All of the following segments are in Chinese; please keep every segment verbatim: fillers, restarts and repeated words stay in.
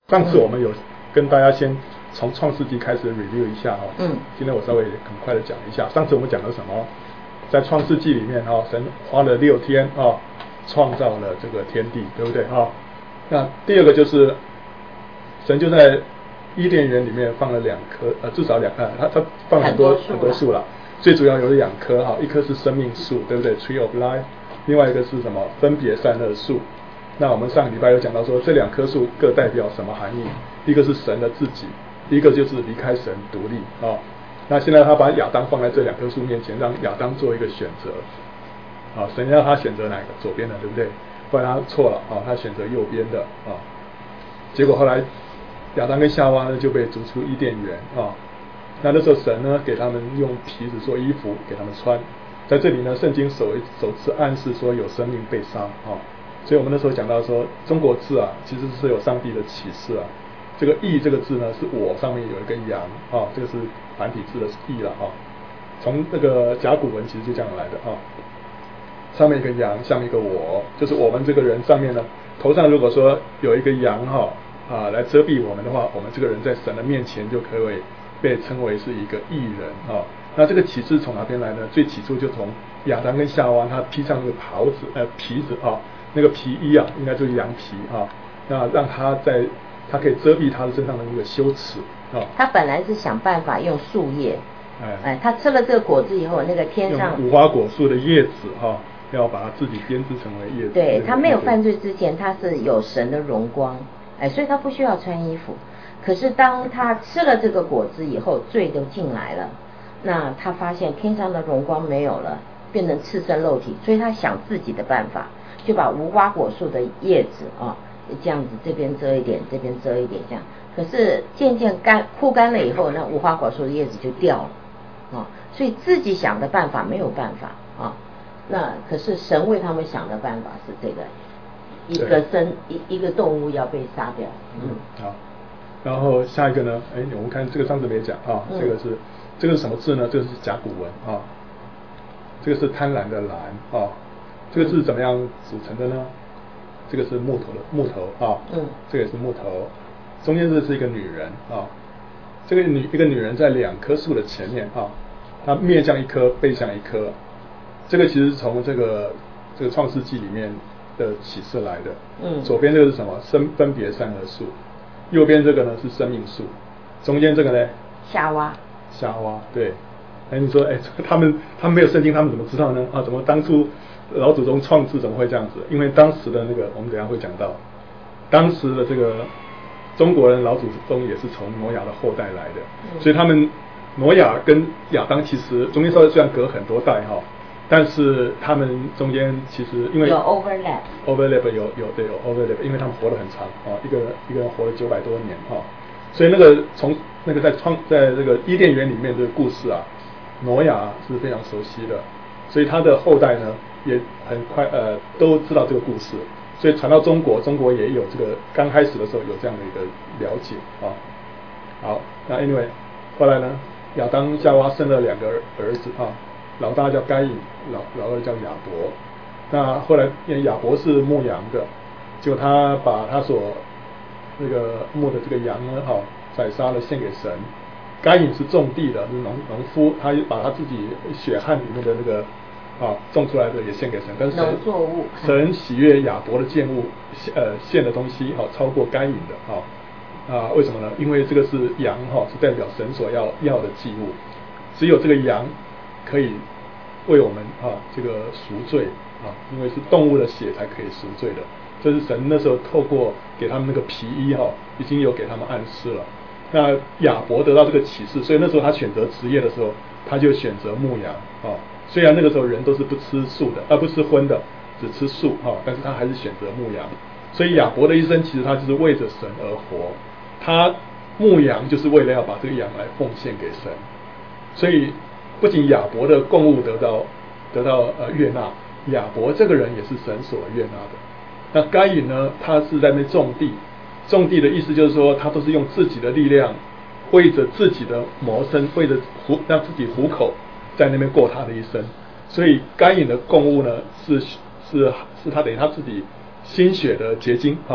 上次我们有跟大家先从创世纪开始 review 一下哈， 嗯， 今天我稍微很快的讲一下。上次我们讲了什么？在创世纪里面哈，神花了六天啊，创造了这个天地，对不对啊？那第二个就是神就在伊甸园里面放了两棵，呃，至少两棵，他他放很多很多树了，最主要有两棵哈，一棵是生命树，对不对 ？Tree of Life， 另外一个是什么？分别善恶树。那我们上个礼拜有讲到说，这两棵树各代表什么含义？一个是神的自己，一个就是离开神独立啊。那现在他把亚当放在这两棵树面前，让亚当做一个选择啊。神让他选择哪个？左边的，对不对？后来他错了啊，他选择右边的啊。结果后来亚当跟夏娃呢就被逐出伊甸园啊。那那时候神呢给他们用皮子做衣服给他们穿，在这里呢圣经首首次暗示说有生命被杀啊。所以我们那时候讲到说，中国字啊其实是有上帝的启示啊。这个义这个字呢是我上面有一个羊啊，这个是繁体字的义了啊。从那个甲骨文其实就这样来的啊。上面一个羊，下面一个我，就是我们这个人上面呢，头上如果说有一个羊哈啊来遮蔽我们的话，我们这个人在神的面前就可以被称为是一个义人啊。那这个启示从哪边来呢？最起初就从亚当跟夏娃他披上那个袍子呃皮子啊，那个皮衣啊，应该就是羊皮啊，那让他在他可以遮蔽他的身上的那个羞耻啊。 他本来是想办法用树叶，哎哎，他吃了这个果子以后，那个天上无花果树的叶子哈、啊，要把它自己编织成为叶子。 对，他没有犯罪之前，他是有神的荣光，哎，所以他不需要穿衣服。可是当他吃了这个果子以后，罪都进来了，那他发现天上的荣光没有了，变成赤身露体，所以他想自己的办法，就把无花果树的叶子啊，这样子这边遮一点，这边遮一点，这样。可是渐渐干枯干了以后，那无花果树的叶子就掉了啊，所以自己想的办法没有办法啊。那可是神为他们想的办法是这个，一个生一一个动物要被杀掉。 嗯，好。然后下一个呢？哎，我们看这个上次没讲啊，这个是这个是什么字呢？这个是甲骨文啊，这个是贪婪的婪啊，这个字怎么样组成的呢？这个是木头的木头啊，嗯，这个也是木头，中间这是一个女人啊，这个女一个女人在两棵树的前面啊，她面向一棵，背向一棵，这个其实是从这个这个创世纪里面的启示来的，嗯，左边这个是什么？生分别善恶树。右边这个呢是生命树，中间这个呢夏娃。 夏娃，对。哎，你说，哎，他们他们没有圣经，他们怎么知道呢？啊，怎么当初老祖宗创制怎么会这样子？因为当时的那个，我们等一下会讲到，当时的这个中国人老祖宗也是从挪亚的后代来的，嗯、所以他们挪亚跟亚当其实中间稍微虽然隔很多代哈。但是他们中间其实因为有 overlap，overlap overlap 有有对有 overlap， 因为他们活得很长啊，一个人一个人活了九百多年啊，所以那个从那个在创在这个伊甸园里面的故事啊，挪亚是非常熟悉的，所以他的后代呢也很快呃都知道这个故事，所以传到中国，中国也有这个刚开始的时候有这样的一个了解啊。好，那 anyway 后来呢，亚当夏娃生了两个儿子啊。老大叫该隐，老老二叫亚伯。那后来因为亚伯是牧羊的，就他把他所那个牧的这个羊呢，哈、哦，宰杀了献给神。该隐是种地的，是农农夫，他把他自己血汗里面的那个啊种出来的也献给神。但是神农作物， 神喜悦亚伯的建物，呃献的东西哈、哦、超过该隐的哈啊、呃、为什么呢？因为这个是羊哈、哦，是代表神所要要的祭物，只有这个羊可以为我们啊这个赎罪啊，因为是动物的血才可以赎罪的。这是神那时候透过给他们那个皮衣哈、啊，已经有给他们暗示了。那亚伯得到这个启示，所以那时候他选择职业的时候，他就选择牧羊啊。虽然那个时候人都是不吃素的，而、啊、不吃荤的，只吃素哈、啊，但是他还是选择牧羊。所以亚伯的一生其实他就是为着神而活，他牧羊就是为了要把这个羊来奉献给神。所以不仅亚伯的供物得到得到呃悦纳，亚伯这个人也是神所悦纳的。那该隐呢，他是在那边种地，种地的意思就是说，他都是用自己的力量，为着自己的谋生，为着糊让自己糊口，在那边过他的一生。所以该隐的供物呢，是是是他等于他自己心血的结晶哈、哦。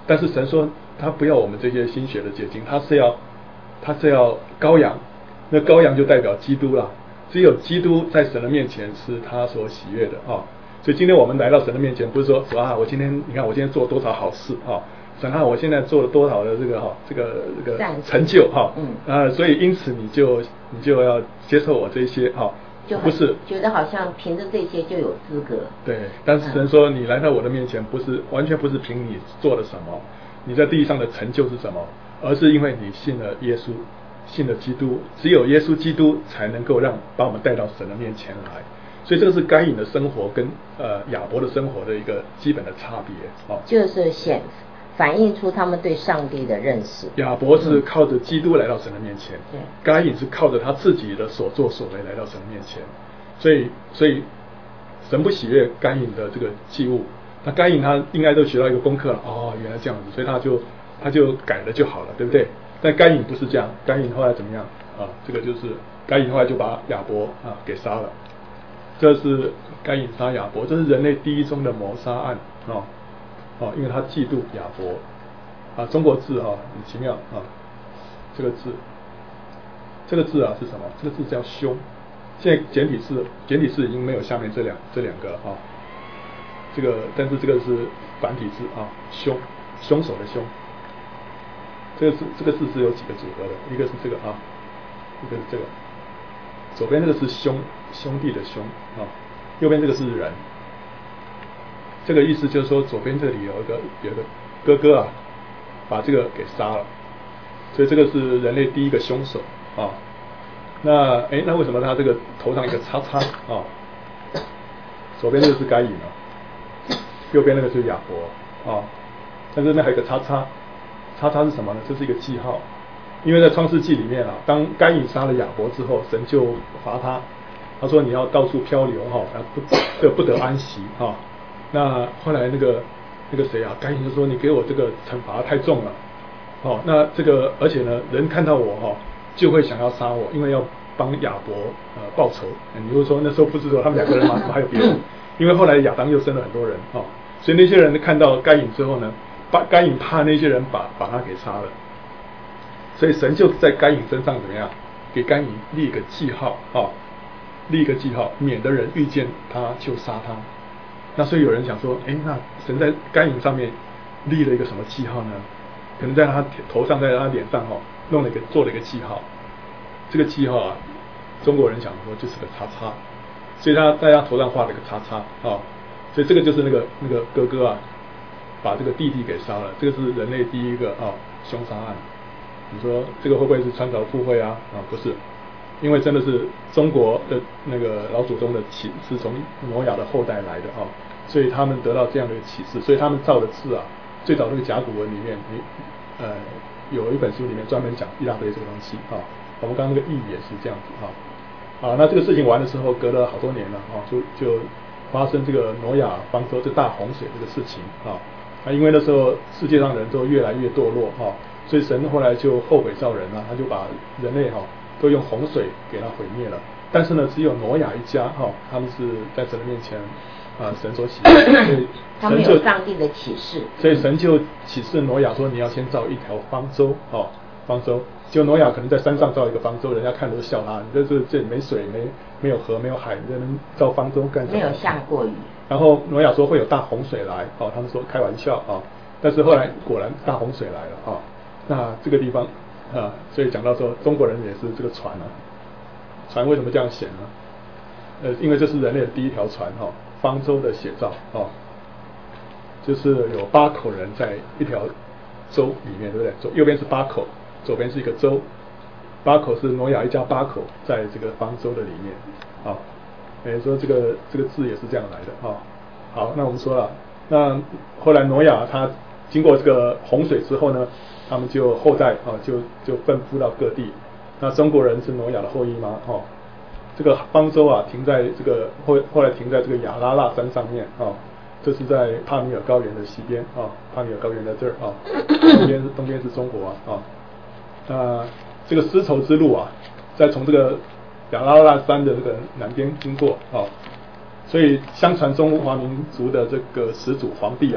但是神说他不要我们这些心血的结晶，他是要他是要羔羊，那羔羊就代表基督了。只有基督在神的面前是他所喜悦的啊。所以今天我们来到神的面前，不是说说啊，我今天你看我今天做多少好事啊，神啊，我现在做了多少的这个哈这个这个成就哈，嗯啊，所以因此你就你就要接受我这些哈。 就不是觉得好像凭着这些就有资格。 对，但是神说你来到我的面前，不是完全不是凭你做了什么，你在地上的成就是什么，而是因为你信了耶稣，信了基督，只有耶稣基督才能够让把我们带到神的面前来。所以这个是该隐的生活跟呃亚伯的生活的一个基本的差别啊， 就是显反映出他们对上帝的认识。 亚伯是靠着基督来到神的面前， 对， 该隐是靠着他自己的所作所为来到神的面前，所以所以神不喜悦该隐的这个祭物，那该隐他应该都学到一个功课了，哦，原来这样子，所以他就他就改了就好了，对不对？但该隐不是这样，该隐后来怎么样啊？这个就是该隐后来就把亚伯啊给杀了，这是该隐杀亚伯，这是人类第一宗的谋杀案啊。哦，因为他嫉妒亚伯啊，中国字哈、啊、很奇妙啊，这个字，这个字啊是什么？这个字叫凶。现在简体字，简体字已经没有下面这两这两个了啊。这个，但是这个是繁体字啊，凶，凶手的凶。这个字，这个字是有几个组合的？一个是这个啊，一个是这个。左边这个是兄，兄弟的兄啊，右边这个是人。这个意思就是说，左边这里有一个有一个哥哥啊，把这个给杀了，所以这个是人类第一个凶手啊。那哎，那为什么他这个头上一个叉叉啊？左边这个是该隐啊，右边那个就是亚伯啊，但这边还有一个叉叉，叉叉是什么呢？这是一个记号，因为在创世纪里面啊，当该隐杀了亚伯之后，神就罚他，他说你要到处漂流哈，不这不得安息哈。那后来那个那个谁啊，该隐就说你给我这个惩罚太重了，哦，那这个而且呢，人看到我哈、哦，就会想要杀我，因为要帮亚伯呃报仇。你就说那时候不是说他们两个人嘛，还有别人，因为后来亚当又生了很多人哦，所以那些人看到该隐之后呢，把该隐怕那些人把把他给杀了，所以神就在该隐身上怎么样，给该隐立一个记号啊、哦，立一个记号，免得人遇见他就杀他。那所以有人想说，哎，那神在该隐上面立了一个什么记号呢？可能在他头上，在他脸上哈、哦，弄了一个做了一个记号。这个记号啊，中国人想说就是个叉叉，所以他在他头上画了一个叉叉啊、哦，所以这个就是那个那个哥哥啊，把这个弟弟给杀了。这个是人类第一个啊、哦、凶杀案。你说这个会不会是穿凿附会啊？啊，不是。因为真的是中国的那个老祖宗的启是从挪亚的后代来的啊，所以他们得到这样的启示，所以他们造的字啊，最早那个甲骨文里面，呃，有一本书里面专门讲一大堆这个东西啊。我们刚刚那个义也是这样子啊，啊，那这个事情完的时候，隔了好多年了啊，就就发生这个挪亚方舟这大洪水这个事情啊，啊，因为那时候世界上人都越来越堕落啊，所以神后来就后悔造人了，他就把人类哈、啊。都用洪水给他毁灭了，但是呢，只有挪亚一家哈、哦，他们是在神的面前啊、呃，神所喜悦，所以他们有上帝的启示， 所以神就启示挪亚说，你要先造一条方舟哦，方舟。结果挪亚可能在山上造一个方舟，人家看都笑他，你这这这没水没没有河没有海，你在那边造方舟干什么？ 没有下过雨。 然后挪亚说会有大洪水来，哦，他们说开玩笑啊、哦，但是后来果然大洪水来了啊、哦，那这个地方。啊，所以讲到说中国人也是这个船啊，船为什么这样写呢？呃，因为这是人类的第一条船哈、哦，方舟的写照哦，就是有八口人在一条舟里面，对不对？左右边是八口，左边是一个舟，八口是挪亚一家八口在这个方舟的里面啊，也说这个这个字也是这样来的啊。好，那我们说了，那后来挪亚他经过这个洪水之后呢？他们就后代啊，就就分布到各地。那中国人是挪亚的后裔吗？哦，这个方舟啊，停在这个后后来停在这个亚拉腊山上面啊，这是在帕米尔高原的西边啊，帕米尔高原在这儿啊，东边东边是中国啊啊。那这个丝绸之路啊，在从这个亚拉腊山的这个南边经过啊，所以相传中华民族的这个始祖黄帝啊，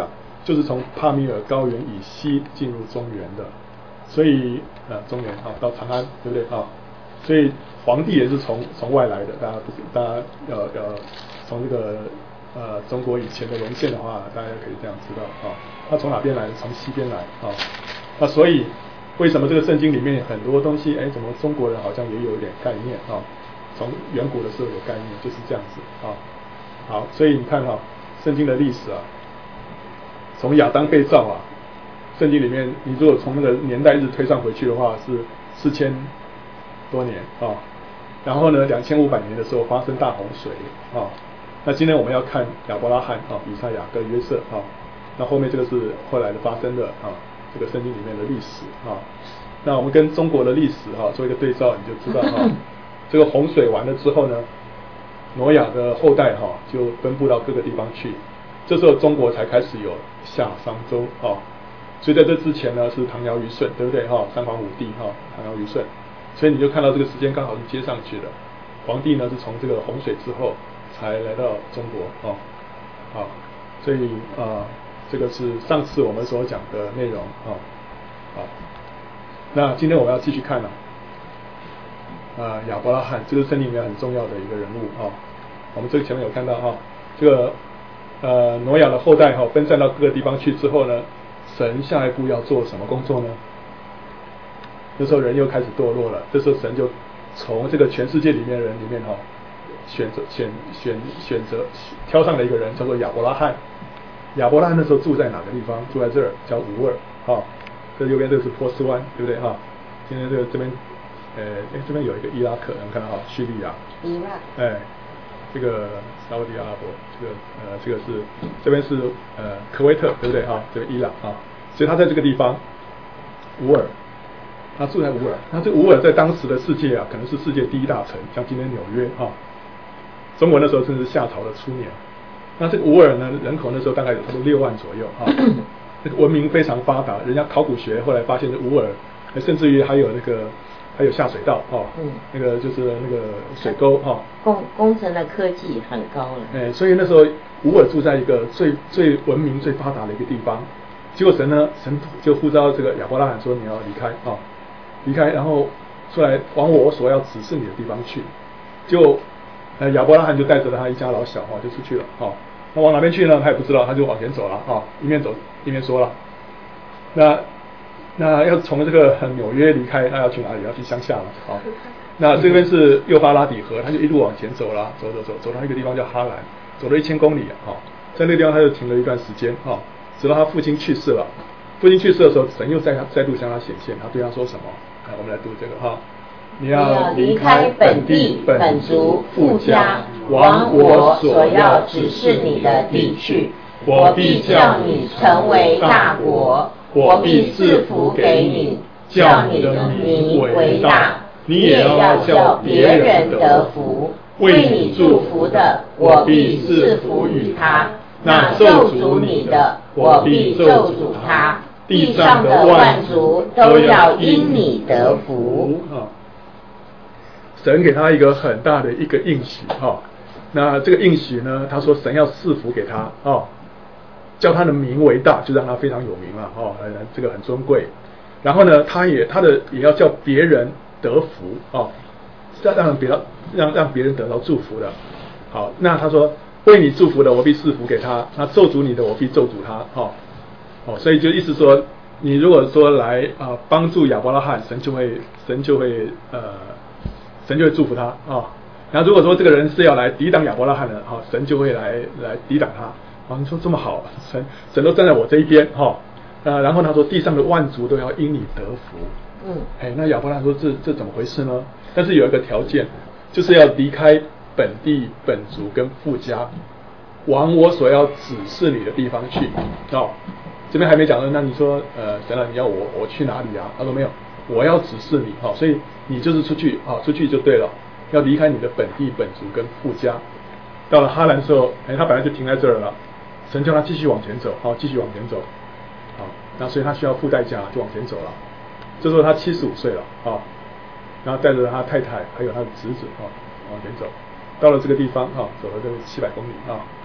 就是从帕米尔高原以西进入中原的，所以呃中原啊到长安，对不对啊？所以皇帝也是从从外来的，大家不是大家要要从这个呃中国以前的文献的话，大家可以这样知道啊，他从哪边来？从西边来啊。那所以为什么这个圣经里面很多东西，哎，怎么中国人好像也有一点概念啊？从远古的时候有概念，就是这样子啊。好，所以你看啊，圣经的历史啊，从亚当被造啊，圣经里面你如果从那个年代日推上回去的话，是四千多年啊。然后呢，两千五百年的时候发生大洪水啊。那今天我们要看亚伯拉罕啊、以赛亚跟约瑟啊。那后面这个是后来的发生的啊，这个圣经里面的历史啊。那我们跟中国的历史哈、啊、做一个对照，你就知道哈、啊，这个洪水完了之后呢，挪亚的后代哈、啊、就分布到各个地方去，这时候中国才开始有夏商周啊。所以在这之前呢是唐尧虞舜，对不对哈、啊？三皇五帝哈、啊，唐尧虞舜，所以你就看到这个时间刚好是接上去的。皇帝呢是从这个洪水之后才来到中国啊，好，所以啊、呃、这个是上次我们所讲的内容啊，好。那今天我们要继续看了、啊，啊亚伯拉罕，这个圣经里面很重要的一个人物啊。我们这个前面有看到哈、啊，这个呃挪亚的后代哈、啊、分散到各个地方去之后呢，神下一步要做什么工作呢？那时候人又开始堕落了，这时候神就从这个全世界里面的人里面哈、啊，选择选选选择挑上了一个人，叫做亚伯拉罕。亚伯拉罕那时候住在哪个地方？住在这儿，叫乌尔啊。这右边这个是波斯湾，对不对哈？今天这个这边，呃，哎这边有一个伊拉克，我们看到哈，叙利亚， 伊拉克， 哎，这个沙烏地阿拉伯，这个呃这个是这边是呃科威特，对不对哈？这个伊朗啊，所以他在这个地方，乌尔，他住在乌尔，那这乌尔在当时的世界啊，可能是世界第一大城，像今天纽约哈。中国那时候甚至夏朝的初年，那这个乌尔呢，人口那时候大概有差不多六万左右啊。那个文明非常发达，人家考古学后来发现这乌尔，甚至于还有那个还有下水道哦，嗯，那个就是那个水沟哈， 工工程的科技很高了。 哎，所以那时候乌尔住在一个最最文明最发达的一个地方，结果神呢，神就呼召这个亚伯拉罕说你要离开啊，离开，然后出来往我所要指示你的地方去，就呃亚伯拉罕就带着他一家老小哈就出去了啊。那往哪边去呢？他也不知道，他就往前走了啊，一面走一面说了。那那要从这个纽约离开，那要去哪里？要去乡下了啊。那这边是幼发拉底河，他就一路往前走了，走走走，走到一个地方叫哈兰，走了一千公里啊。在那个地方他就停了一段时间啊，直到他父亲去世了。父亲去世的时候，神又再再度向他显现，他对他说什么？来，我们来读这个哈。你要离开本地本族父家，往我所要指示你的地去。我必叫你成为大国，我必赐福给你，叫你的名为大。你也要叫别人得福。为你祝福的，我必赐福于他；那咒诅你的，我必咒诅他。地上的万族都要因你得福。神给他一个很大的一个应许哈、哦，那这个应许呢，他说神要赐福给他哦，叫他的名为大，就让他非常有名了哦，呃，这个很尊贵。然后呢，他也他的也要叫别人得福哦，让让别让让别人得到祝福的。好，那他说为你祝福的，我必赐福给他；那咒诅你的，我必咒诅他。哦哦，所以就意思说，你如果说来啊、呃、帮助亚伯拉罕，神就会神就会呃。神就会祝福他啊、哦，然后如果说这个人是要来抵挡亚伯拉罕的，哈、哦，神就会来来抵挡他。啊，你说这么好，神神都站在我这一边，哈、哦，呃，然后他说地上的万族都要因你得福。嗯，哎，那亚伯拉罕说这这怎么回事呢？但是有一个条件，就是要离开本地本族跟父家，往我所要指示你的地方去。哦，这边还没讲到，那你说呃，神啊，你要我我去哪里啊？他说没有。我要指示你哈、哦，所以你就是出去啊、哦，出去就对了，要离开你的本地本族跟父家。到了哈兰的时候，哎，他本来就停在这儿了，神叫他继续往前走，好、哦，继续往前走，好、哦，那所以他需要付代价，就往前走了。这时候他七十五岁了啊、哦，然后带着他太太还有他的侄子啊、哦、往前走，到了这个地方啊、哦，走了这个七百公里啊、哦，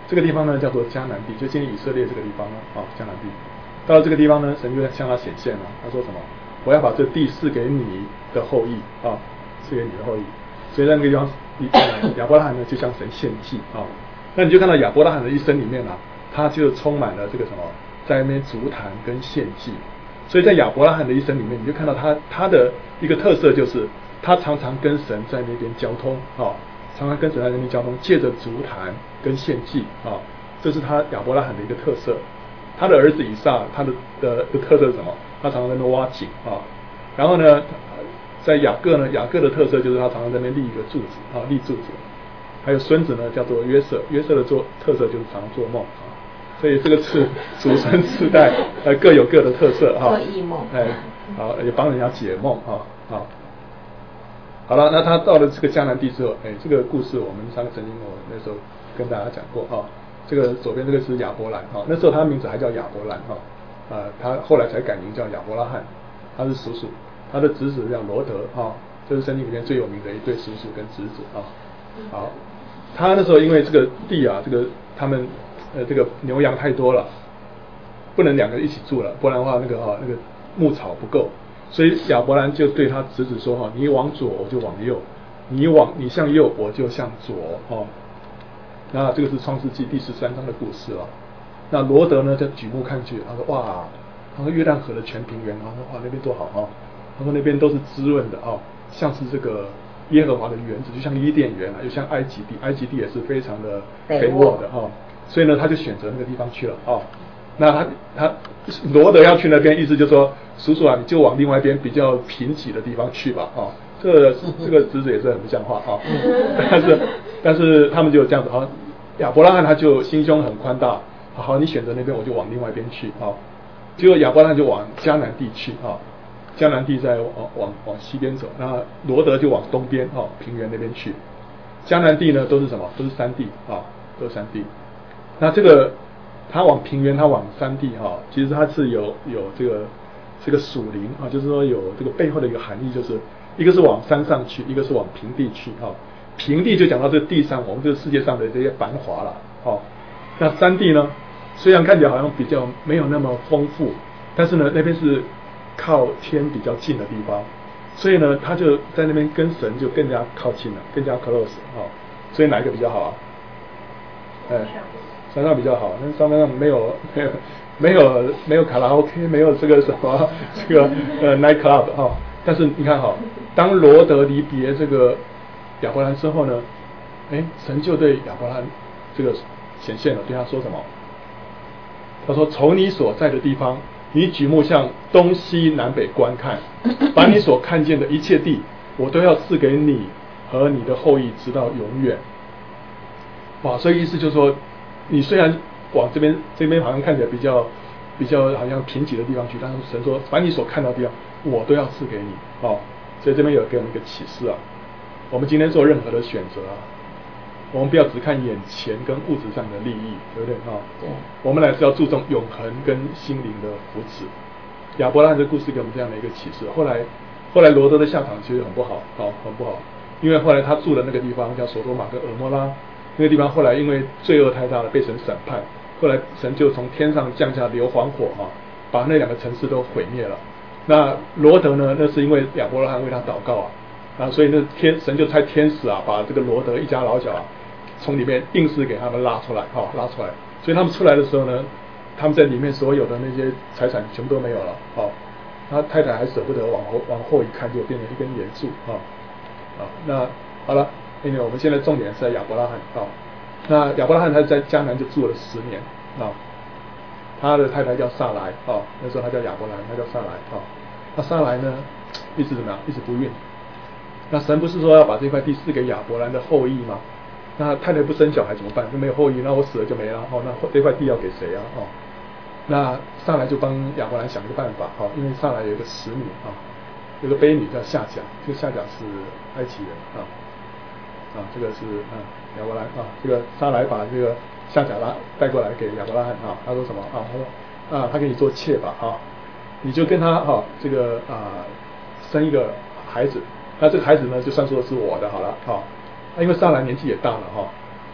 这个地方呢叫做迦南地，就今天以色列这个地方呢，啊，迦南地。到了这个地方呢，神就向他显现了，他说什么？我要把这地赐给你的后裔啊，赐给你的后裔。所以在那个地方，亚伯拉罕呢就向神献祭啊。那你就看到亚伯拉罕的一生里面啊，他就充满了这个什么，在那边足坛跟献祭。所以在亚伯拉罕的一生里面，你就看到他他的一个特色就是他常常跟神在那边交通啊，常常跟神在那边交通，借着足坛跟献祭啊，这是他亚伯拉罕的一个特色。他的儿子以撒，他的的的特色是什么？他常常在那边挖井啊。然后呢，在雅各呢，雅各的特色就是他常常在那边立一个柱子啊，立柱子。还有孙子呢，叫做约瑟，约瑟的做特色就是常常做梦啊。所以这个是祖孙四代呃各有各的特色哈。 做异梦。 哎，好，也帮人家解梦啊啊。好了，那他到了这个迦南地之后，哎，这个故事我们上个曾经我那时候跟大家讲过啊。这个左边这个是亚伯兰哈，那时候他的名字还叫亚伯兰哈，啊，他后来才改名叫亚伯拉罕，他是叔叔，他的侄子叫罗德哈，这是圣经里面最有名的一对叔叔跟侄子啊。好，他那时候因为这个地啊，这个他们呃这个牛羊太多了，不能两个一起住了，不然的话那个哈那个牧草不够，所以亚伯兰就对他侄子说哈，你往左我就往右，你往你向右我就向左哦。那这个是创世纪第十三章的故事啊。那罗德呢，在举目看去，他说哇，他说约旦河的全平原，他说哇那边多好啊，他说那边都是滋润的啊，像是这个耶和华的园子，就像伊甸园啊，又像埃及地，埃及地也是非常的肥沃的啊，所以呢他就选择那个地方去了啊。那他他罗德要去那边，意思就是说，叔叔啊，你就往另外一边比较贫瘠的地方去吧啊。这个这个侄子也是很不像话啊，但是但是他们就这样子啊。亚伯拉罕他就心胸很宽大，好好你选择那边我就往另外一边去啊。结果亚伯拉罕就往迦南地去啊，迦南地在往往往西边走，那罗德就往东边啊平原那边去。迦南地呢都是什么？都是山地啊，都是山地。那这个他往平原，他往山地哈、啊，其实他是有有这个这个属灵啊，就是说有这个背后的一个含义，就是一个是往山上去，一个是往平地去啊。平地就讲到这地上，我们这个世界上的这些繁华了，哦，那山地呢，虽然看起来好像比较没有那么丰富，但是呢，那边是靠天比较近的地方，所以呢，他就在那边跟神就更加靠近了，更加 close 哦。所以哪一个比较好啊？哎，山上比较好，那山上没有没有没有没有卡拉 OK， 没有这个什么这个呃 night club 哈、哦。但是你看哈、哦，当罗德离别这个亚伯兰之后呢，哎，神就对亚伯兰这个显现了，对他说什么？他说：“从你所在的地方，你举目向东西南北观看，把你所看见的一切地，我都要赐给你和你的后裔，直到永远。”哇，所以意思就是说，你虽然往这边这边好像看起来比较比较好像贫瘠的地方去，但是神说，把你所看到的地方，我都要赐给你。哦，所以这边有给我们一个启示啊。我们今天做任何的选择啊，我们不要只看眼前跟物质上的利益，对不对啊？ 对。 我们还是要注重永恒跟心灵的福祉。亚伯拉罕的故事给我们这样的一个启示。后来，后来罗德的下场其实很不好，哦，很不好，因为后来他住的那个地方叫索多玛跟蛾摩拉，那个地方后来因为罪恶太大了，被神审判，后来神就从天上降下硫磺火啊，把那两个城市都毁灭了。那罗德呢？那是因为亚伯拉罕为他祷告啊。啊，所以那天神就差天使啊，把这个罗德一家老小啊，从里面硬是给他们拉出来，哦，拉出来。所以他们出来的时候呢，他们在里面所有的那些财产全部都没有了，哦。他太太还舍不得往后往后一看，就变成一根岩柱，啊、哦，啊，那好了，因为我们现在重点是在亚伯拉罕，啊、哦，那亚伯拉罕他在迦南就住了十年，啊、哦，他的太太叫撒莱，哦，那时候他叫亚伯兰，他叫撒莱，啊、哦，那撒莱呢，一直怎么样？一直不孕。那神不是说要把这块地赐给亚伯兰的后裔吗？那太太不生小孩怎么办？就没有后裔，那我死了就没了哦。那这块地要给谁啊？哦，那撒来就帮亚伯兰想一个办法哦，因为撒来有一个使女啊，有个卑女叫夏甲，这个夏甲是埃及人啊啊，这个是啊亚伯兰啊，这个撒来把这个夏甲拉带过来给亚伯拉罕啊，他说什么啊？他说啊，他给你做妾吧啊，你就跟他哈、啊、这个啊生一个孩子。那这个孩子呢，就算说是我的好了，哈、哦，因为撒来年纪也大了哈、哦，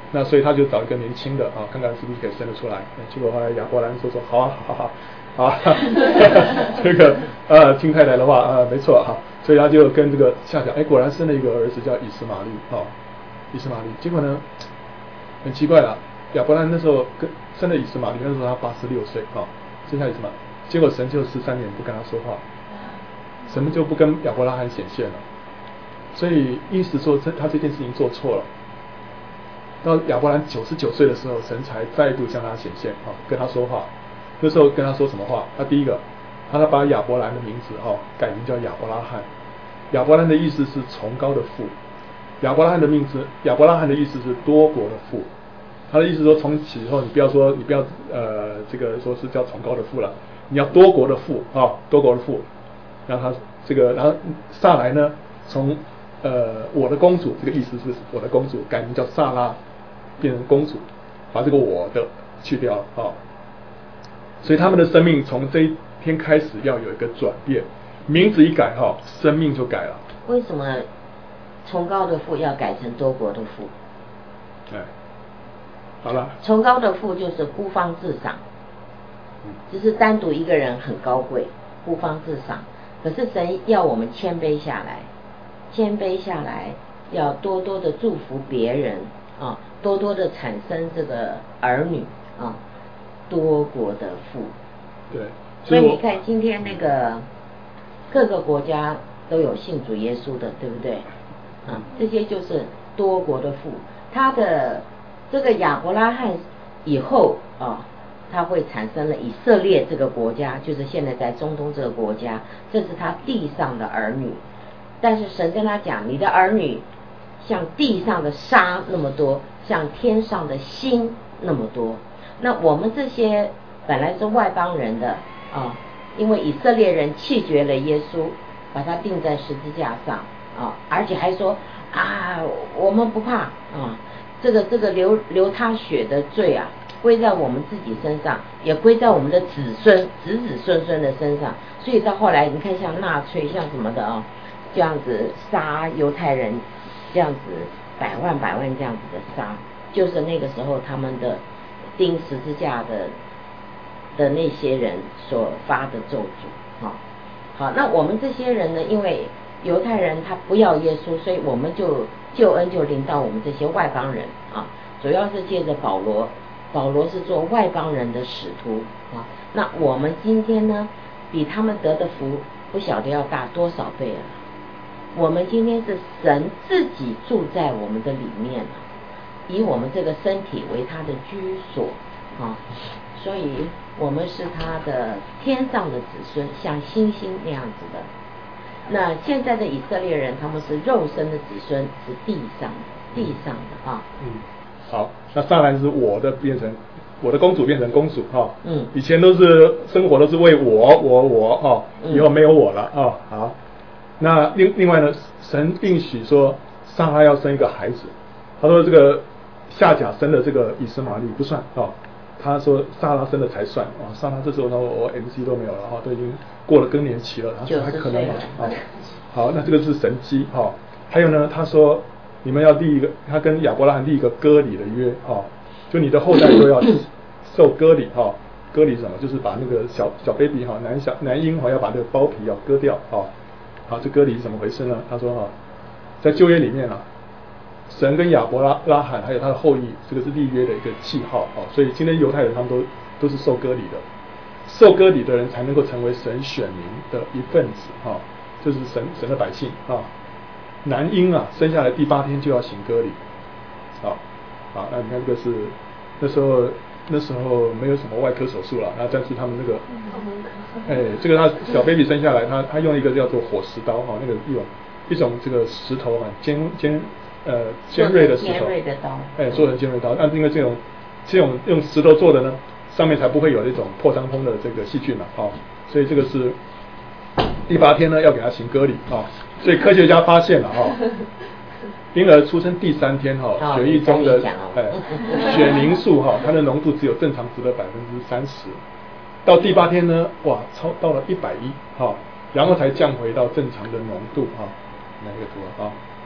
那所以他就找一个年轻的啊，看看是不是可以生得出来。结果后来亚伯兰说说好啊，好啊，好啊，这个呃听太太的话啊，没错哈，所以他就跟这个夏甲，哎，果然生了一个儿子叫以斯玛利啊，以斯玛利。结果呢，很奇怪了，亚伯兰那时候跟生了以斯玛利，那时候他八十六岁啊，生下以斯玛利，结果神就十三年不跟他说话，神就不跟亚伯拉罕显现了。所以意思说这他这件事情做错了。到亚伯兰九十九岁的时候，神才再度向他显现啊，跟他说话。那时候跟他说什么话？他第一个，他把亚伯兰的名字哈改名叫亚伯拉罕。亚伯兰的意思是崇高的父，亚伯拉罕的名字，亚伯拉罕的意思是多国的父。他的意思说，从此以后你不要说你不要呃这个说是叫崇高的父了，你要多国的父啊，多国的父。然后他这个，然后萨来呢，从呃我的公主这个意思是我的公主改名叫萨拉，变成公主，把这个我的去掉啊。所以他们的生命从这一天开始要有一个转变，名字一改哈，生命就改了。 为什么崇高的父要改成多国的父？ 哎，好了。 崇高的父就是孤芳自赏，只是单独一个人很高贵，孤芳自赏。可是神要我们谦卑下来，谦卑下来，要多多的祝福别人啊，多多的产生这个儿女啊，多国的父。 对。 所以你看，今天那个各个国家都有信主耶稣的，对不对？啊，这些就是多国的父。他的这个亚伯拉罕以后啊，他会产生了以色列这个国家，就是现在在中东这个国家，这是他地上的儿女。但是神跟他讲，你的儿女像地上的沙那么多，像天上的星那么多。那我们这些本来是外邦人的啊，因为以色列人弃绝了耶稣，把他钉在十字架上啊，而且还说啊，我们不怕啊，这个这个流流他血的罪啊，归在我们自己身上，也归在我们的子孙子子孙孙的身上。所以到后来你看，像纳粹像什么的啊，这样子杀犹太人，这样子百万百万这样子的杀，就是那个时候他们的钉十字架的的那些人所发的咒诅。好，好，那我们这些人呢，因为犹太人他不要耶稣，所以我们就救恩就临到我们这些外邦人啊，主要是借着保罗，保罗是做外邦人的使徒啊。那我们今天呢，比他们得的福不晓得要大多少倍了。我们今天是神自己住在我们的里面，以我们这个身体为他的居所啊，所以我们是他的天上的子孙，像星星那样子的。那现在的以色列人，他们是肉身的子孙，是地上的地上的啊。 嗯，好，那上来是我的变成我的公主变成公主哈。 嗯， 以前都是生活都是为我我我哈，以后没有我了啊。好，那另另外呢，神应许说撒拉要生一个孩子，他说这个夏甲生的这个以斯玛利不算啊。他说撒拉生的才算啊，撒拉这时候他说我 M C 都没有了哈，都已经过了更年期了，他说还可能吗？啊，好，那这个是神迹哈。还有呢，他说你们要立一个，他跟亚伯拉罕立一个割礼的约哈，就你的后代都要受割礼哈。割礼是什么？就是把那个小小 baby 哈，男小男婴哈要把那个包皮要割掉哈。好，这割礼是怎么回事呢？他说哈，在旧约里面啊，神跟亚伯拉拉罕还有他的后裔，这个是立约的一个记号啊，所以今天犹太人他们都都是受割礼的，受割礼的人才能够成为神选民的一份子啊，就是神神的百姓啊。男婴啊生下来第八天就要行割礼，好，好，那你看这个是那时候那时候没有什么外科手术了，那但是他们那个，哎，这个他小 baby 生下来，他他用一个叫做火石刀哈，那个一种一种这个石头啊，尖尖。呃，尖锐的石头， 尖锐的刀， 哎，做成尖锐刀。那因为这种这种用石头做的呢，上面才不会有那种破伤风的这个细菌嘛，啊、哦，所以这个是第八天呢要给他行割礼啊、哦。所以科学家发现了哈、哦，婴儿出生第三天哈、哦，血液中的哎血凝素哈、哦，它的浓度只有正常值的百分之三十，到第八天呢，哇，超到了一百一哈，然后才降回到正常的浓度哈、哦。哪一个图啊？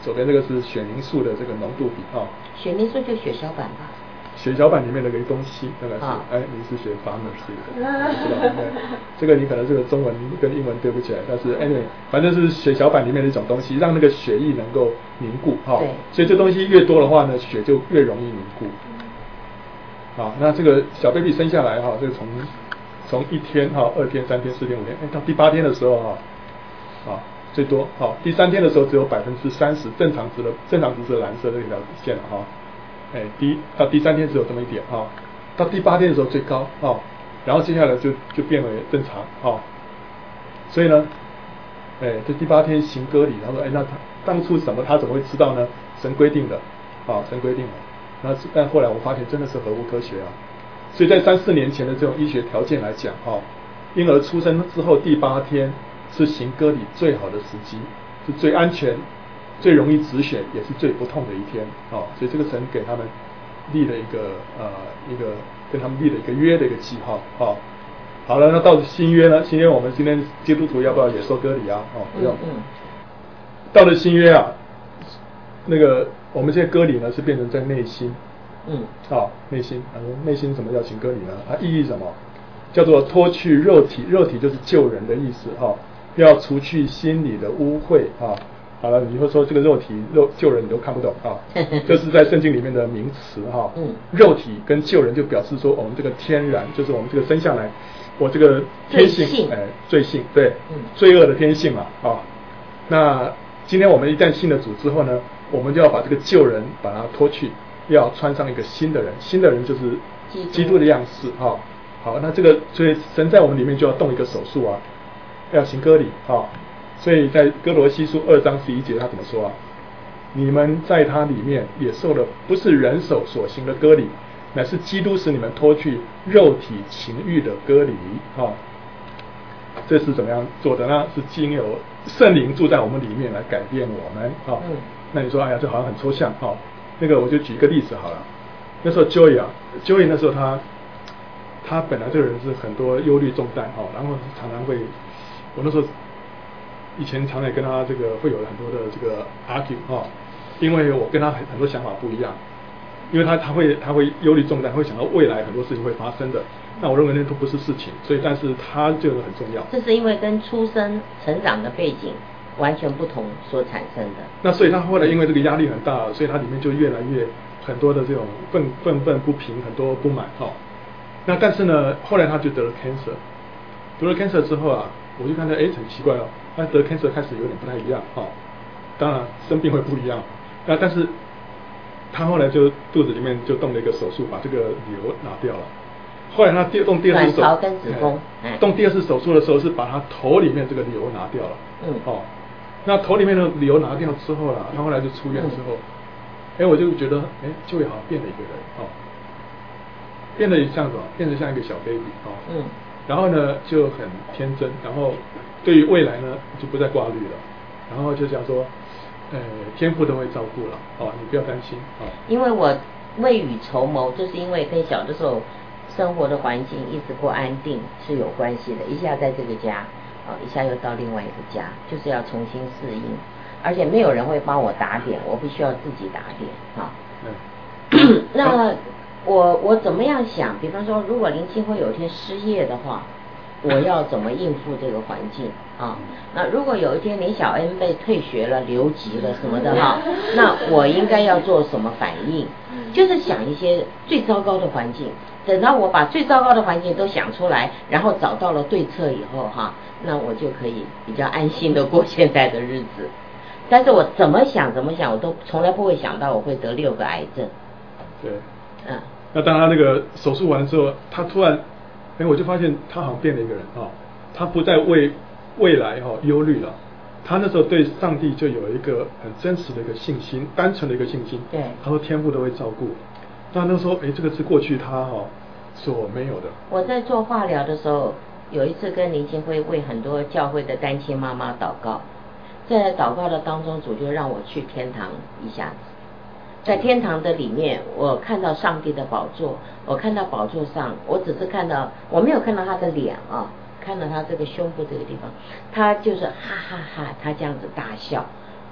左边这个是血凝素的这个浓度比啊。 血凝素就血小板吧。 血小板里面的一个东西，大概是， 啊、 哎，你是学 pharmacy 的，知道吗？这个你可能这个中文跟英文对不起来，但是 anyway， 反正是血小板里面的一种东西，让那个血液能够凝固，哈、哦，所以这东西越多的话呢，血就越容易凝固。好，那这个小 baby 生下来哈，就从从一天哈、二天、三天、四天、五天，哎，到第八天的时候哈，啊，最多，好，第三天的时候只有百分之三十，正常值的正常值是蓝色这条线了哈。哎，第到第三天只有这么一点啊，到第八天的时候最高啊，然后接下来就就变为正常啊，所以呢，哎，这第八天行割礼，他说，哎，那他当初什么他怎么会知道呢？神规定的啊，神规定的。那但后来我发现真的是合乎科学啊，所以在三四年前的这种医学条件来讲啊，婴儿出生之后第八天是行割礼最好的时机，是最安全。最容易止血，也是最不痛的一天啊、哦，所以这个神给他们立了一个呃一个跟他们立了一个约的一个记号啊、哦。好了，那到新约呢？新约我们今天基督徒要不要也受割礼啊？哦，不用。嗯嗯。到了新约啊，那个我们现在割礼呢是变成在内心。嗯。啊、哦，内心，啊，内心什么叫行割礼呢？啊，意义什么？叫做脱去肉体，肉体就是救人的意思哈、哦，要除去心里的污秽啊。好了，你会说这个肉体肉救人你都看不懂啊，这是在圣经里面的名词哈。嗯，肉体跟救人就表示说我们这个天然，就是我们这个生下来，我这个天性，哎，罪性，对，嗯，罪恶的天性嘛啊。那今天我们一旦信了主之后呢，我们就要把这个救人把它脱去，要穿上一个新的人，新的人就是基督的样式哈。好，那这个所以神在我们里面就要动一个手术啊，要行割礼啊。所以在哥罗西书二章十一节他怎么说啊？你们在他里面也受了不是人手所行的割礼，乃是基督使你们脱去肉体情欲的割礼啊。这是怎么样做的呢？是经由圣灵住在我们里面来改变我们啊。嗯。那你说哎呀，这好像很抽象啊。那个我就举一个例子好了。那时候 Joy 啊 ，Joy 那时候他他本来这个人是很多忧虑重担啊，然后常常会我那时候。以前常常跟他这个会有很多的这个 argue 啊，因为我跟他很很多想法不一样，因为他他会他会忧虑重担，会想到未来很多事情会发生的，那我认为那都不是事情，所以但是他这个很重要。 这是因为跟出生成长的背景完全不同所产生的。 那所以他后来因为这个压力很大，所以他里面就越来越很多的这种愤愤愤不平，很多不满哈。那但是呢，后来他就得了 cancer， 得了 cancer 之后啊，我就看到哎很奇怪哦。他得 cancer 开始有点不太一样啊、哦，当然生病会不一样，那但是他后来就肚子里面就动了一个手术，把这个瘤拿掉了。后来他第动第二次手， 卵巢跟子宫， 哎，动第二次手术的时候是把他头里面这个瘤拿掉了。嗯，哦，那头里面的瘤拿掉之后啦，他后来就出院之后，哎、嗯，我就觉得哎，就会好像变了一个人哦，变得像什么？变得像一个小 baby 哦。嗯。然后呢就很天真，然后对于未来呢就不再挂虑了，然后就想说，呃，天父都会照顾了，哦，你不要担心啊、哦。 因为我未雨绸缪，就是因为跟小的时候生活的环境一直不安定是有关系的，一下在这个家，哦，一下又到另外一个家，就是要重新适应，而且没有人会帮我打点，我必须要自己打点啊。嗯。那。我我怎么样想？比方说，如果林清辉有一天失业的话，我要怎么应付这个环境啊？那如果有一天林小恩被退学了、留级了什么的哈，那我应该要做什么反应？就是想一些最糟糕的环境，等到我把最糟糕的环境都想出来，然后找到了对策以后哈，那我就可以比较安心的过现在的日子。但是我怎么想怎么想，我都从来不会想到我会得六个癌症。 对。嗯。那当他那个手术完之后，他突然，哎，我就发现他好像变了一个人啊、哦，他不再为未来哈、哦、忧虑了，他那时候对上帝就有一个很真实的一个信心，单纯的一个信心。 对。 他说天父都会照顾，那那时候哎，这个是过去他哈、哦、所没有的。 我在做化疗的时候，有一次跟林清辉为很多教会的单亲妈妈祷告，在祷告的当中，主就让我去天堂一下子。在天堂的里面，我看到上帝的宝座，我看到宝座上，我只是看到，我没有看到他的脸啊，看到他这个胸部这个地方，他就是哈哈哈，他这样子大笑，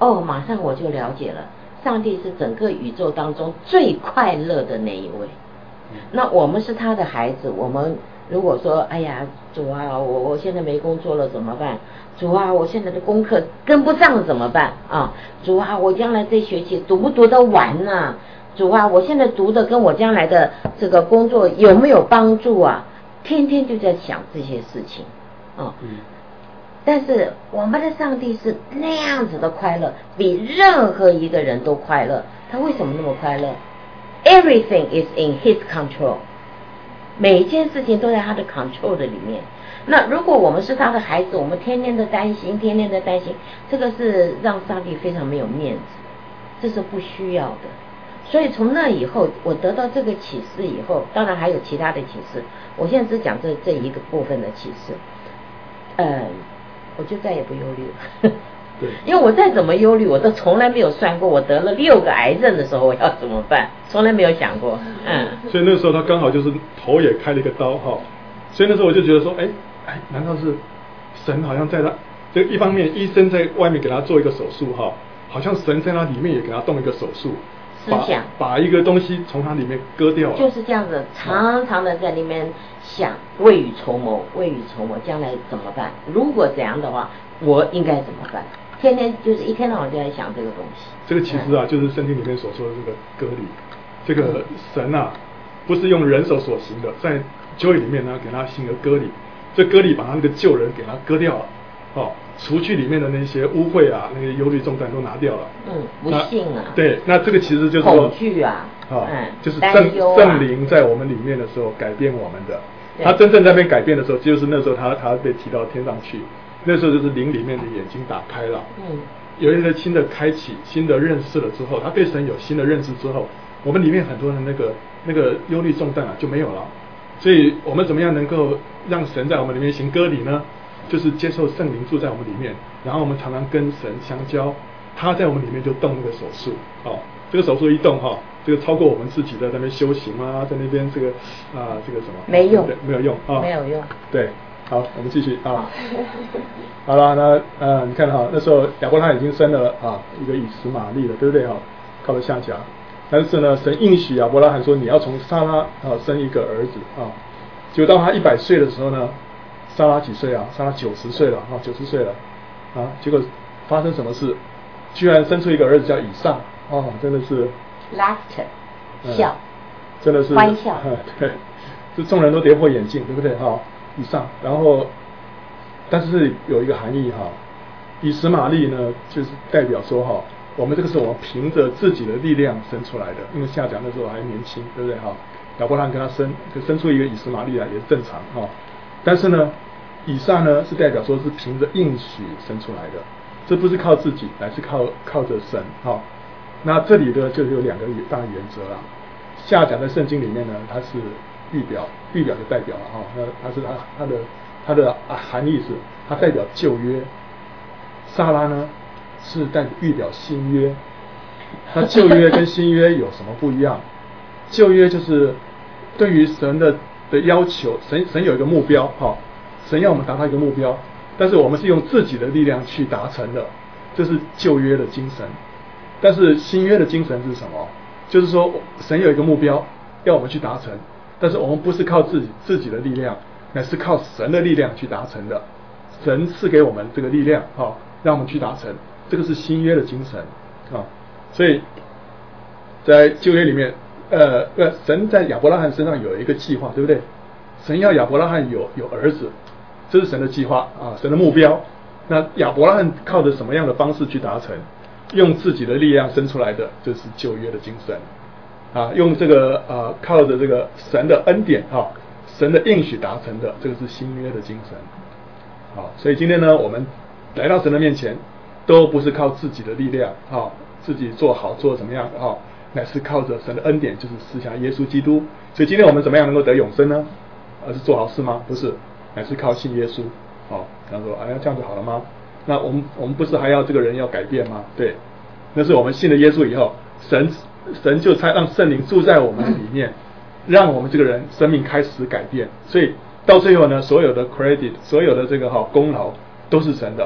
哦，马上我就了解了，上帝是整个宇宙当中最快乐的那一位。那我们是他的孩子，我们如果说哎呀主啊，我我现在没工作了怎么办？主啊，我现在的功课跟不上怎么办啊？主啊，我将来这学期读不读得完啊？主啊，我现在读的跟我将来的这个工作有没有帮助啊？天天就在想这些事情啊。嗯，但是我们的上帝是那样子的快乐，比任何一个人都快乐。他为什么那么快乐？ Everything is in his control， 每一件事情都在他的 control 的里面。那如果我们是他的孩子，我们天天的担心天天的担心，这个是让上帝非常没有面子，这是不需要的。所以从那以后我得到这个启示以后，当然还有其他的启示，我现在只讲这这一个部分的启示，呃，我就再也不忧虑了。对，因为我再怎么忧虑，我都从来没有算过我得了六个癌症的时候我要怎么办，从来没有想过。嗯， 所以那时候他刚好就是头也开了一个刀哈，所以那时候我就觉得说，哎哎，难道是神好像在他这一方面，医生在外面给他做一个手术哈，好像神在他里面也给他动一个手术， 思想把把一个东西从他里面割掉了， 就是这样子，常常的在里面想，未雨绸缪，未雨绸缪，将来怎么办？如果怎样的话，我应该怎么办？天天就是一天到晚就在想这个东西。 这个其实啊，嗯、就是圣经里面所说的这个割礼，这个神啊，不是用人手所行的，在旧约里面呢，给他行个割礼，这割礼把他那个旧人给他割掉了，哦，除去里面的那些污秽啊，那些忧虑重担都拿掉了。 嗯，不幸啊。 对，那这个其实就是说恐惧啊， 啊、嗯，就是圣啊、 圣灵在我们里面的时候改变我们的。他真正在那边改变的时候，就是那时候他他被提到天上去，那时候就是灵里面的眼睛打开了，嗯，有一个新的开启，新的认识了之后，他对神有新的认识之后，我们里面很多人那个那个忧虑重担啊就没有了。所以我们怎么样能够让神在我们里面行割礼呢？就是接受圣灵住在我们里面，然后我们常常跟神相交，他在我们里面就动那个手术，哦，这个手术一动哈、哦，这个超过我们自己在那边修行啊，在那边这个啊、呃、这个什么没用， 没有用啊， 没有用， 对，好，我们继续啊，好了，那呃你看哈，那时候亚伯拉罕已经生了啊一个以实玛利了，对不对哈？靠着下甲。但是呢，神应许亚伯拉罕说，你要从撒拉啊生一个儿子啊。结果到他一百岁的时候呢，撒拉几岁啊？撒拉九十岁了啊，九十岁了啊。结果发生什么事？居然生出一个儿子叫以撒哦，真的是 laughter 笑、嗯， 真的是欢笑， 对，这众人都跌破眼镜，对不对哈？以撒，然后但是有一个含义哈，以实玛利呢，就是代表说哈。我们这个是我们凭着自己的力量生出来的，因为夏甲那时候还年轻，对不对哈？亚伯拉罕跟他生，就生出一个以实玛利来也是正常哈。但是呢，以撒呢是代表说是凭着应许生出来的，这不是靠自己，乃是靠靠着神哈。那这里呢就有两个大原则啦。夏甲在圣经里面呢，它是预表，预表就代表了哈。那它是它它的它的含义是它代表旧约，撒拉呢？是代预表新约，那旧约跟新约有什么不一样？旧约就是对于神的的要求，神神有一个目标哈，神要我们达到一个目标，但是我们是用自己的力量去达成的，这是旧约的精神。但是新约的精神是什么？就是说神有一个目标要我们去达成，但是我们不是靠自己自己的力量，乃是靠神的力量去达成的。神赐给我们这个力量哈，让我们去达成。这个是新约的精神啊，所以在旧约里面，呃，呃，神在亚伯拉罕身上有一个计划，对不对？神要亚伯拉罕有有儿子，这是神的计划啊，神的目标。那亚伯拉罕靠着什么样的方式去达成？用自己的力量生出来的，这是旧约的精神啊。用这个呃，靠着这个神的恩典啊，神的应许达成的，这个是新约的精神。好，所以今天呢，我们来到神的面前。都不是靠自己的力量啊、哦，自己做好做怎么样啊、哦，乃是靠着神的恩典，就是赐下耶稣基督。所以今天我们怎么样能够得永生呢？而是做好事吗？不是，乃是靠信耶稣。哦，他说哎呀，这样就好了吗？那我们我们不是还要这个人要改变吗？对，那是我们信了耶稣以后，神神就才让圣灵住在我们里面，让我们这个人生命开始改变。所以到最后呢，所有的 credit， 所有的这个哈、哦、功劳都是神的。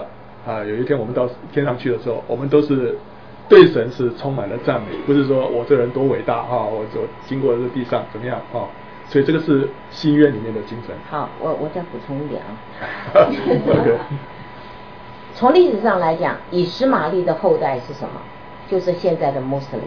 啊，有一天我们到天上去的时候，我们都是对神是充满了赞美，不是说我这人多伟大啊，我我经过这地上怎么样啊，所以这个是新约里面的精神。 好，我我再补充一点啊。 okay. 从历史上来讲，以实玛利的后代是什么？就是现在的穆斯林。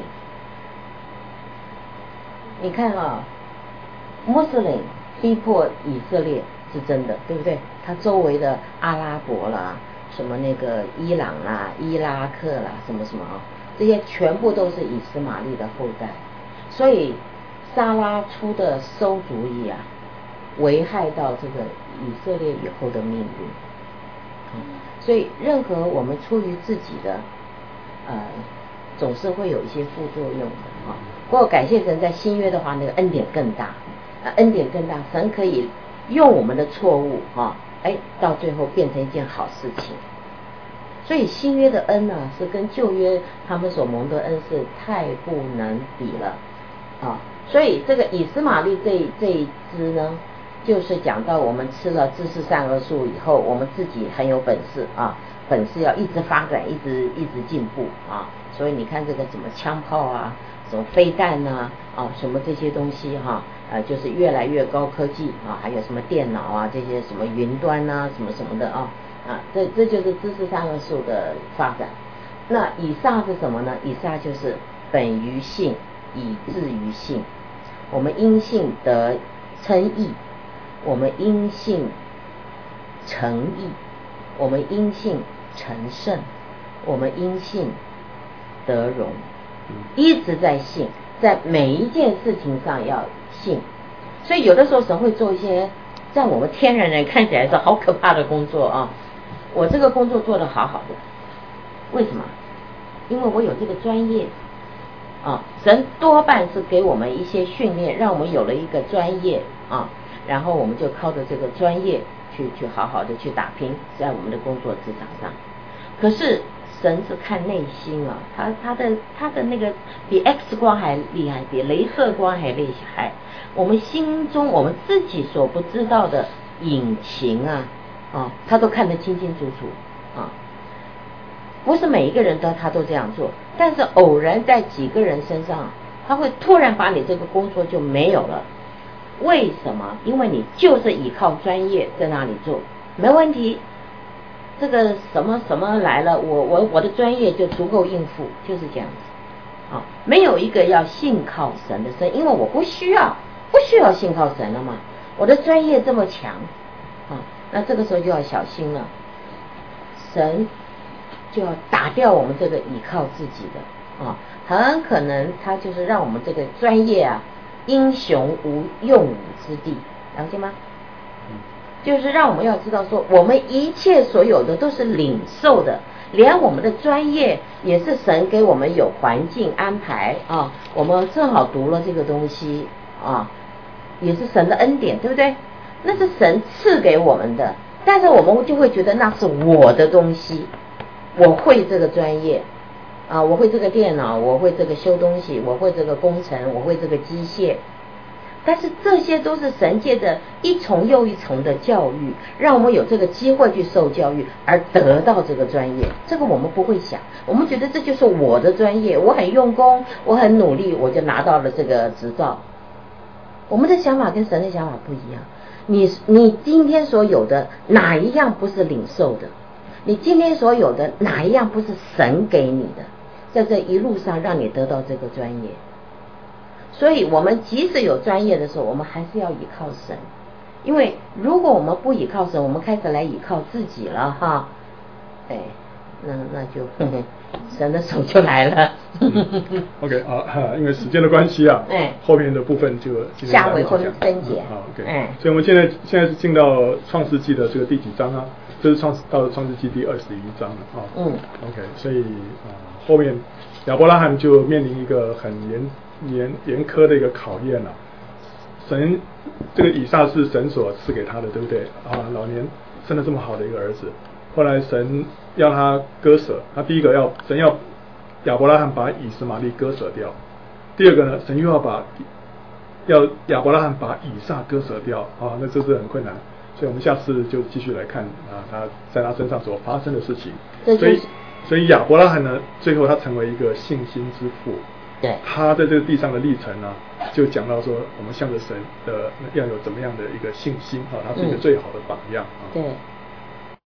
你看啊，穆斯林逼迫以色列是真的，对不对？他周围的阿拉伯啦，什么那个伊朗啦、伊拉克啦，什么什么啊，这些全部都是以实玛利的后代。所以撒拉出的馊主意啊，危害到这个以色列以后的命运。嗯，所以任何我们出于自己的，呃，总是会有一些副作用的啊。不过感谢神，在新约的话，那个恩典更大，呃，恩典更大，神可以用我们的错误啊，哎，到最后变成一件好事情。所以新约的恩呢、啊，是跟旧约他们所蒙的恩是太不能比了啊。所以这个以实玛利这这一支呢，就是讲到我们吃了知识善恶树以后，我们自己很有本事啊，本事要一直发展，一直一直进步啊。所以你看这个什么枪炮啊，什么飞弹啊，啊什么这些东西哈、啊，呃就是越来越高科技啊，还有什么电脑啊，这些什么云端啊，什么什么的啊啊，这这就是知识善恶树的发展。那以撒是什么呢？以撒就是本于信，以至于信。我们因信得称义，我们因信成义，我们因信成圣，我们因信得荣。一直在信，在每一件事情上要信。所以有的时候神会做一些在我们天然人看起来是好可怕的工作啊，我这个工作做得好好的，为什么？因为我有这个专业啊，神多半是给我们一些训练，让我们有了一个专业啊，然后我们就靠着这个专业去去好好的去打拼在我们的工作职场上。可是神是看内心啊，他他的他的那个比 X 光还厉害，比雷射光还厉害。我们心中我们自己所不知道的隐情啊啊，他都看得清清楚楚啊。不是每一个人都他都这样做，但是偶然在几个人身上，他会突然把你这个工作就没有了。为什么？因为你就是依靠专业在那里做，没问题。这个什么什么来了，我我我的专业就足够应付，就是这样子。啊，没有一个要信靠神的神，因为我不需要，不需要信靠神了嘛。我的专业这么强，啊，那这个时候就要小心了。神就要打掉我们这个依靠自己的啊，很可能他就是让我们这个专业啊，英雄无用武之地，了解吗？就是让我们要知道说，我们一切所有的都是领受的，连我们的专业也是神给我们有环境安排啊，我们正好读了这个东西啊，也是神的恩典，对不对？那是神赐给我们的，但是我们就会觉得那是我的东西，我会这个专业啊，我会这个电脑，我会这个修东西，我会这个工程，我会这个机械。但是这些都是神界的一重又一重的教育，让我们有这个机会去受教育，而得到这个专业。这个我们不会想，我们觉得这就是我的专业，我很用功，我很努力，我就拿到了这个执照。我们的想法跟神的想法不一样。你你今天所有的哪一样不是领受的？你今天所有的哪一样不是神给你的？在这一路上让你得到这个专业。所以我们即使有专业的时候，我们还是要依靠神，因为如果我们不依靠神，我们开始来依靠自己了哈，哎，那那就呵呵神的手就来了。 嗯、OK 啊，因为时间的关系啊， 哎， 后面的部分就下回分分解。 好、嗯、，OK， 哎， 所以我们现在现在是进到创世纪的这个第几章啊？这是创到了创世纪第二十一章了啊。 嗯 ，OK， 所以啊、呃，后面亚伯拉罕就面临一个很严。严严苛的一个考验了、啊，神这个以撒是神所赐给他的，对不对啊？老年生了这么好的一个儿子，后来神要他割舍，他第一个要神要亚伯拉罕把以实玛利割舍掉，第二个呢，神又要把要亚伯拉罕把以撒割舍掉啊，那这是很困难， 所以我们下次就继续来看啊，他在他身上所发生的事情。 这就是、 所以，所以亚伯拉罕呢，最后他成为一个信心之父。 对。 他在这个地上的历程呢，就讲到说，我们向着神的要有怎么样的一个信心啊，他是一个最好的榜样啊。 对。